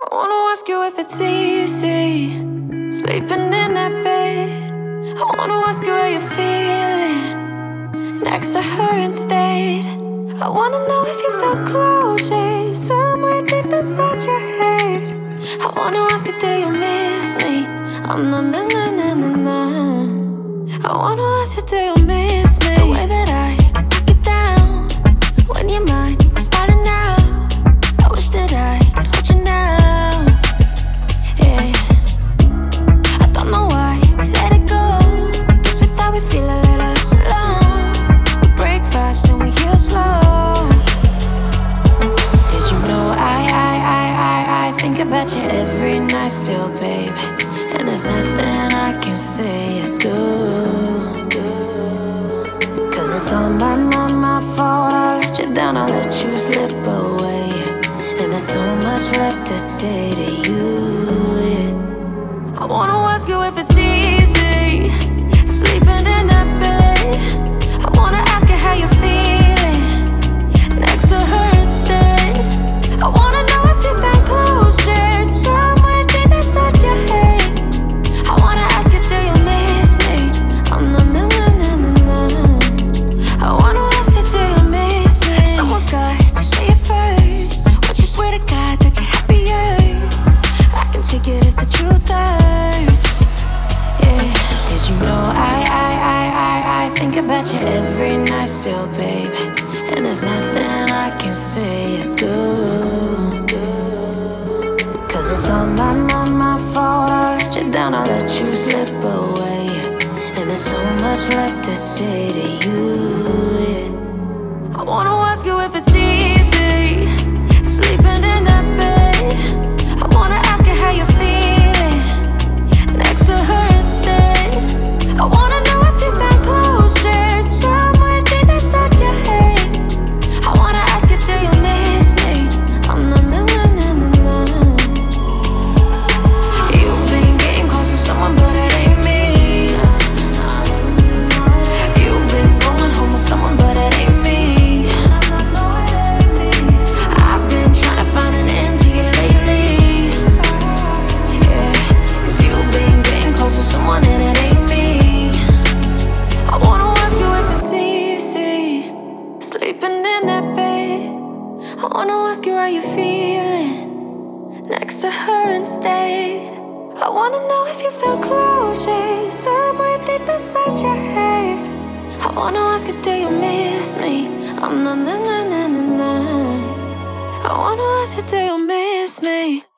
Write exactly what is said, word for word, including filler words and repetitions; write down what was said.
I wanna ask you if it's easy sleeping in that bed. I wanna ask you how you're feeling next to her instead. I wanna know if you felt closure somewhere deep inside your head. I wanna ask you, do you miss me? Oh, no, no, no, no, no, no. I wanna ask you, do you miss me? The way that I could take it down when your mind was spiraling out. I wish that I could hold you now. Yeah, I don't know why we let it go. Guess we thought we feel a little less alone. We break fast and we heal slow. Did you know I, I, I, I, I think about you every night still, babe? And there's nothing I can say or do, 'cause it's all my, my, my fault. I let you down, I let you slip away. And there's so much left to say to you, yeah. I wanna ask you if it's easy sleeping in that bed. I wanna ask you how you're feeling next to her instead. I wanna know if you found closure somewhere deep inside your head. I wanna ask you, do you miss me? Oh, no, no, no, no, no, no. I wanna ask you, do you miss me? Someone's got to say it first. Would you swear to God that you're happier? I can take it if the truth hurts. Yeah. Did you know I, I, I, I, I think about you every night still, babe? And there's nothing I can say or do, 'cause it's all my, my, my fault. I let you down, I let you slip away. And there's so much left to say to you, yeah. I wanna ask you if it's easy sleeping in that bed. I wanna ask you how you're feeling next to her instead. I wanna know if you found closure somewhere deep inside your head. I wanna ask you, do you miss me? Oh, no, no, no, no, no, no. You've been getting close to someone, but it ain't me. You've been going home with someone, but it ain't me. I've been trying to find an end to you lately. Yeah, 'cause you've been getting close to someone and it ain't me. I wanna ask you if it's easy sleeping in that bed. I wanna ask you how you're feeling next to her instead. I wanna know if you feel closure somewhere deep inside your head. I wanna ask you, do you miss me? Oh, no, no, no, no, no, no. I wanna ask you, do you miss me?